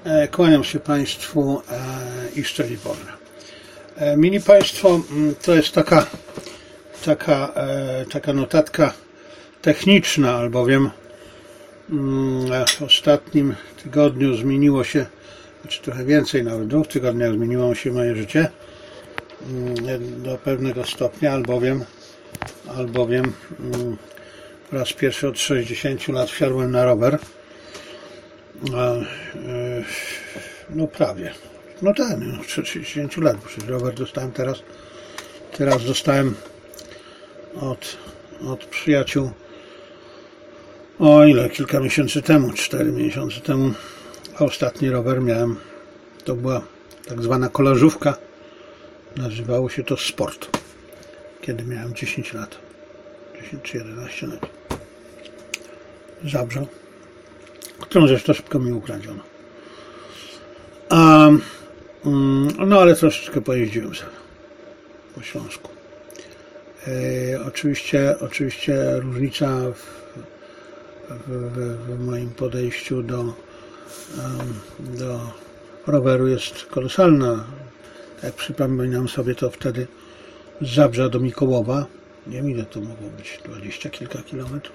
Kłaniam się Państwu i szczęść Boże. Mili Państwo, to jest taka notatka techniczna, albowiem w ostatnim tygodniu zmieniło się, znaczy trochę więcej, nawet w 2 tygodniach zmieniło się moje życie do pewnego stopnia, albowiem po raz pierwszy od 60 lat wsiadłem na rower. No prawie. No tak, 60 lat, bo przecież rower dostałem teraz dostałem od przyjaciół kilka miesięcy temu, 4 miesiące temu. Ostatni rower miałem, to była tak zwana kolażówka, nazywało się to Sport, kiedy miałem 10 lat, 10 czy 11 lat. Zabrze, którą zresztą szybko mi ukradziono. No ale troszeczkę pojeździłem sobie po Śląsku. Oczywiście różnica w moim podejściu do roweru jest kolosalna. Jak przypominam sobie, to wtedy z Zabrza do Mikołowa, nie wiem ile to mogło być, 20 kilka kilometrów,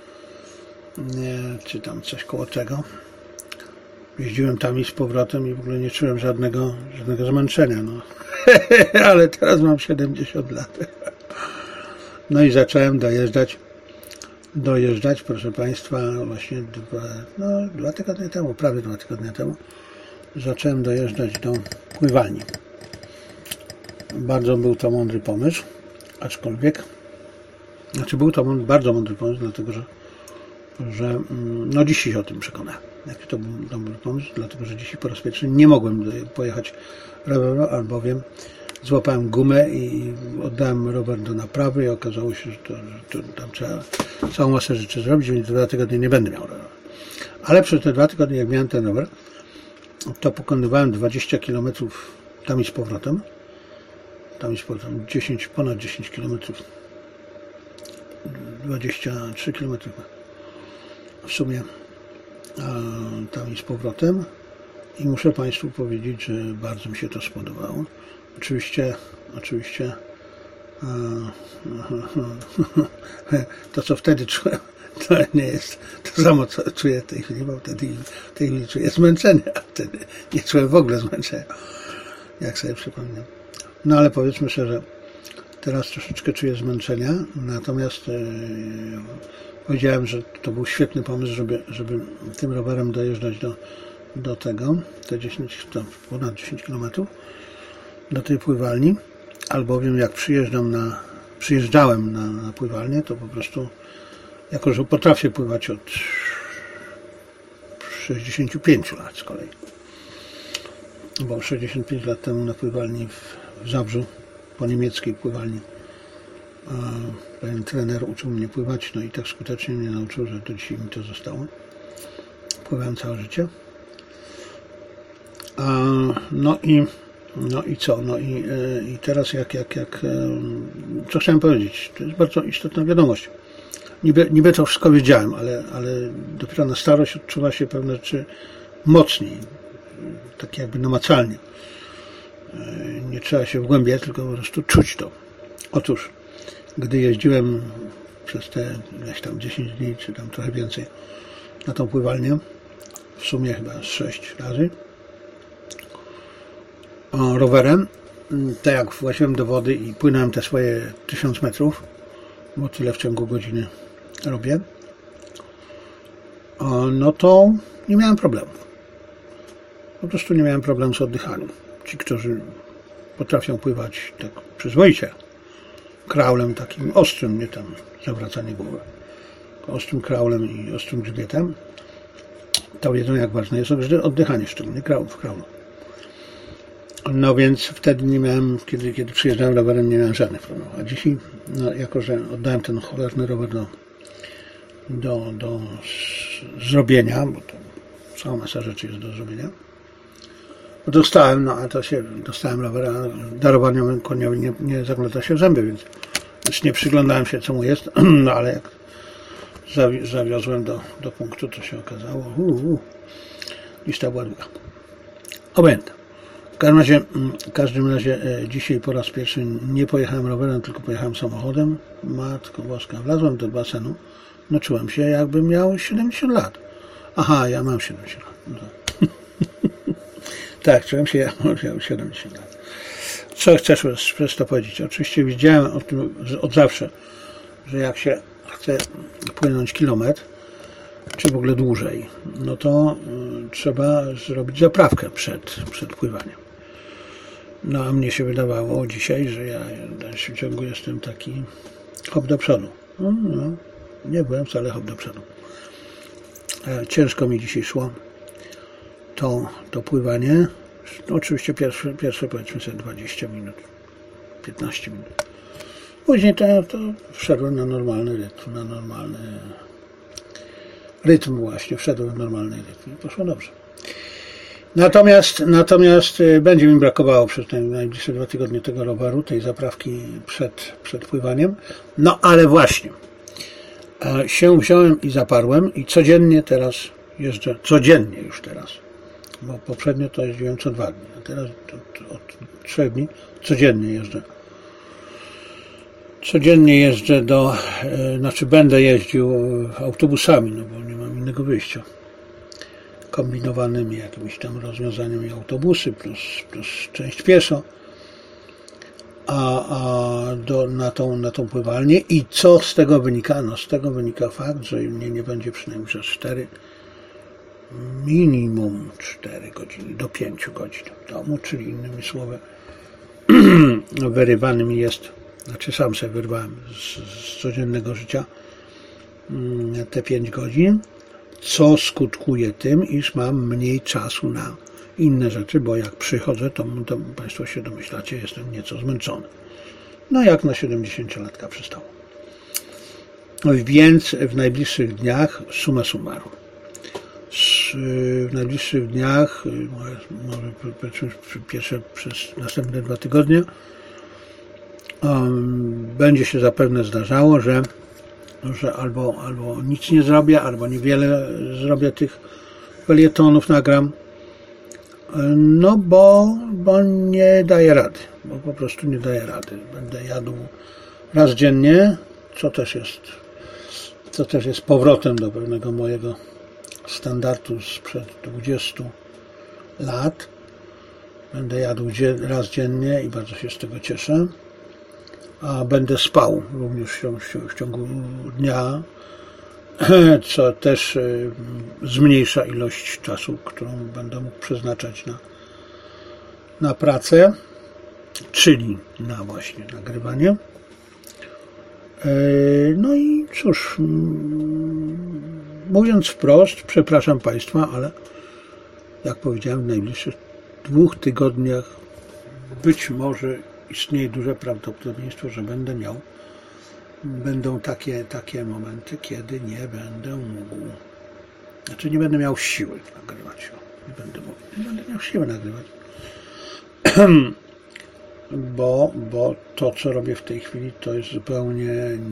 czy tam coś koło tego. Jeździłem tam i z powrotem i w ogóle nie czułem żadnego zmęczenia. No. Ale teraz mam 70 lat. No i zacząłem dojeżdżać, proszę Państwa, właśnie 2 tygodnie temu, prawie 2 tygodnie temu, zacząłem dojeżdżać do pływalni. Bardzo był to mądry pomysł, był to bardzo mądry pomysł, dlatego że no dziś się o tym przekonałem. Jaki to był dobry pomysł, dlatego że dzisiaj po raz pierwszy nie mogłem pojechać rowerem, albowiem złapałem gumę i oddałem rower do naprawy i okazało się, że tam trzeba całą masę rzeczy zrobić, więc 2 tygodnie nie będę miał roweru. Ale przez te 2 tygodnie, jak miałem ten rower, to pokonywałem 20 km tam i z powrotem. Ponad 10 km. 23 km w sumie tam i z powrotem. I muszę Państwu powiedzieć, że bardzo mi się to spodobało. Oczywiście to, co wtedy czułem, to nie jest to samo, co czuję w tej chwili, bo w tej chwili czuję zmęczenie, a wtedy nie czułem w ogóle zmęczenia, jak sobie przypomnę. No ale powiedzmy szczerze, teraz troszeczkę czuję zmęczenia, natomiast powiedziałem, że to był świetny pomysł, żeby tym rowerem dojeżdżać do tego, ponad 10 km, do tej pływalni, albowiem jak przyjeżdżałem na pływalnię, to po prostu, jako że potrafię pływać od 65 lat z kolei, bo 65 lat temu na pływalni w Zabrzu, po niemieckiej pływalni, pewien trener uczył mnie pływać, no i tak skutecznie mnie nauczył, że do dzisiaj mi to zostało. Pływałem całe życie. No i co? No i teraz co chciałem powiedzieć? To jest bardzo istotna wiadomość. Niby to wszystko wiedziałem, ale dopiero na starość odczuwa się pewne rzeczy mocniej, tak jakby namacalnie. Nie trzeba się wgłębiać, tylko po prostu czuć to. Otóż, gdy jeździłem przez te ileś tam 10 dni, czy tam trochę więcej na tą pływalnię, w sumie chyba 6 razy, rowerem, tak jak właziłem do wody i płynąłem te swoje 1000 metrów, bo tyle w ciągu godziny robię, no to nie miałem problemów. Po prostu nie miałem problemu z oddychaniem. Ci, którzy potrafią pływać tak przyzwoicie, kraulem takim ostrym, nie tam zawracanie głowy, ostrym kraulem i ostrym grzbietem, to wiedzą, jak ważne jest oddychanie, szczególnie w kraulu. No więc wtedy nie miałem, kiedy przyjeżdżałem rowerem, nie miałem żadnych problemów. A dzisiaj, no, jako że oddałem ten cholerny rower do zrobienia, bo to cała masa rzeczy jest do zrobienia, bo dostałem rowera, darowaniem koniowi nie zagląda się w zęby, więc nie przyglądałem się, co mu jest, no ale jak zawiozłem do punktu, to się okazało, lista była długa. Obojętne. W każdym razie dzisiaj po raz pierwszy nie pojechałem rowerem, tylko pojechałem samochodem. Matko Boska, wlazłem do basenu. No czułem się, jakbym miał 70 lat. Aha, ja mam 70 lat. No tak. Tak, czułem się, jak miał 70 lat. Co chcesz przez to powiedzieć? Oczywiście wiedziałem o tym od zawsze, że jak się chce płynąć kilometr, czy w ogóle dłużej, no to trzeba zrobić zaprawkę przed pływaniem. No a mnie się wydawało dzisiaj, że ja w dalszym ciągu jestem taki hop do przodu. No, nie byłem wcale hop do przodu. Ciężko mi dzisiaj szło to pływanie. Oczywiście pierwsze powiedzmy sobie 20 minut, 15 minut. Później to wszedłem na normalny rytm właśnie, wszedłem w normalny rytm i poszło dobrze. Natomiast będzie mi brakowało przez te najbliższe 2 tygodnie tego roweru, tej zaprawki przed pływaniem. No ale właśnie, się wziąłem i zaparłem i codziennie teraz jeżdżę, bo poprzednio to jeździłem co 2 dni, a teraz od 3 dni codziennie jeżdżę. Codziennie jeżdżę będę jeździł autobusami, no bo nie mam innego wyjścia. Kombinowanymi jakimiś tam rozwiązaniami autobusy plus część pieszo na tą pływalnię. I co z tego wynika? No z tego wynika fakt, że mnie nie będzie przynajmniej przez 4, minimum 4 godziny do 5 godzin w domu, czyli innymi słowy wyrywany mi jest, sam sobie wyrwałem z codziennego życia te 5 godzin, co skutkuje tym, iż mam mniej czasu na inne rzeczy, bo jak przychodzę, to Państwo się domyślacie, jestem nieco zmęczony. No jak na 70-latka przystało. Więc w najbliższych dniach, summa summarum, w najbliższych dniach, może przez następne 2 tygodnie, będzie się zapewne zdarzało, że albo nic nie zrobię, albo niewiele zrobię tych felietonów, nagram, no bo nie daję rady, bo po prostu nie daję rady. Będę jadł raz dziennie, co też jest powrotem do pewnego mojego standardu sprzed 20 lat. Będę jadł raz dziennie i bardzo się z tego cieszę. A będę spał również w ciągu dnia, co też zmniejsza ilość czasu, którą będę mógł przeznaczać na pracę, czyli na właśnie nagrywanie. No i cóż, mówiąc wprost, przepraszam Państwa, ale jak powiedziałem, w najbliższych 2 tygodniach być może istnieje duże prawdopodobieństwo, że będą takie momenty, kiedy nie będę mógł, nie będę miał siły nagrywać. Nie będę miał siły nagrywać. Bo to, co robię w tej chwili, to jest zupełnie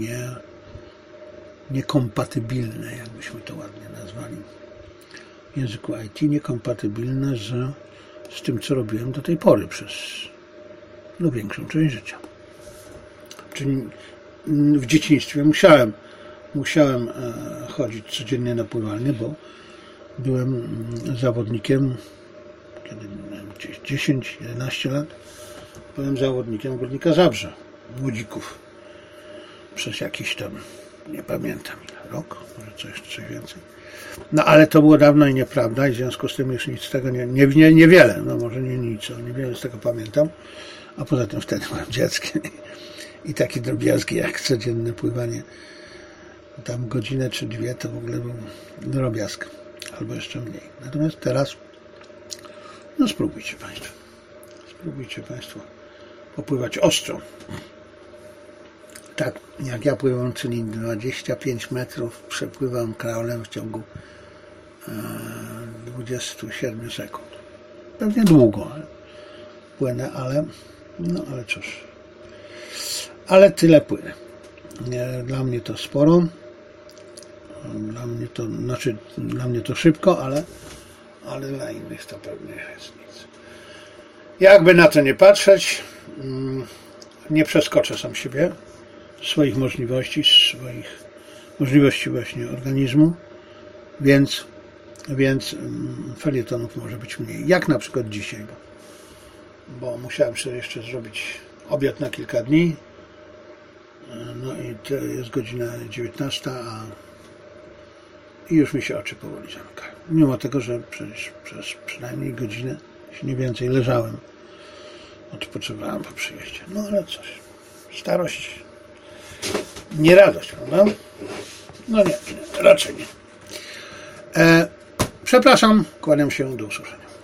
niekompatybilne, jakbyśmy to ładnie nazwali w języku IT, niekompatybilne z tym, co robiłem do tej pory przez większą część życia. Czyli w dzieciństwie musiałem chodzić codziennie na pływalnię, bo byłem zawodnikiem, kiedy miałem 10-11 lat, byłem zawodnikiem Górnika Zabrze, Młodzików, przez jakiś tam, nie pamiętam ile, rok, może coś więcej. No ale to było dawno i nieprawda i w związku z tym już nic z tego niewiele, no może nie nic, ale niewiele z tego pamiętam. A poza tym wtedy byłem dzieckiem i takie drobiazgi jak codzienne pływanie, tam godzinę czy 2 to w ogóle był drobiazg, albo jeszcze mniej. Natomiast teraz, no spróbujcie Państwo popływać ostro. Tak jak ja pływam, czyli 25 metrów przepływam kraulem w ciągu 27 sekund. Pewnie długo płynę, ale cóż. Ale tyle płynę. Dla mnie to sporo. Dla mnie to szybko, ale dla innych to pewnie jest nic. Jakby na to nie patrzeć, nie przeskoczę sam siebie, swoich możliwości właśnie organizmu, więc felietonów może być mniej. Jak na przykład dzisiaj, bo musiałem sobie jeszcze zrobić obiad na kilka dni. No i to jest godzina 19, i już mi się oczy powoli zamykają. Mimo tego, że przecież przez przynajmniej godzinę, jeśli nie więcej, leżałem. Odpoczywałem po przyjeździe. No ale coś. Starość nie radość, prawda? No nie, raczej nie. Przepraszam, kłaniam się, do usłyszenia.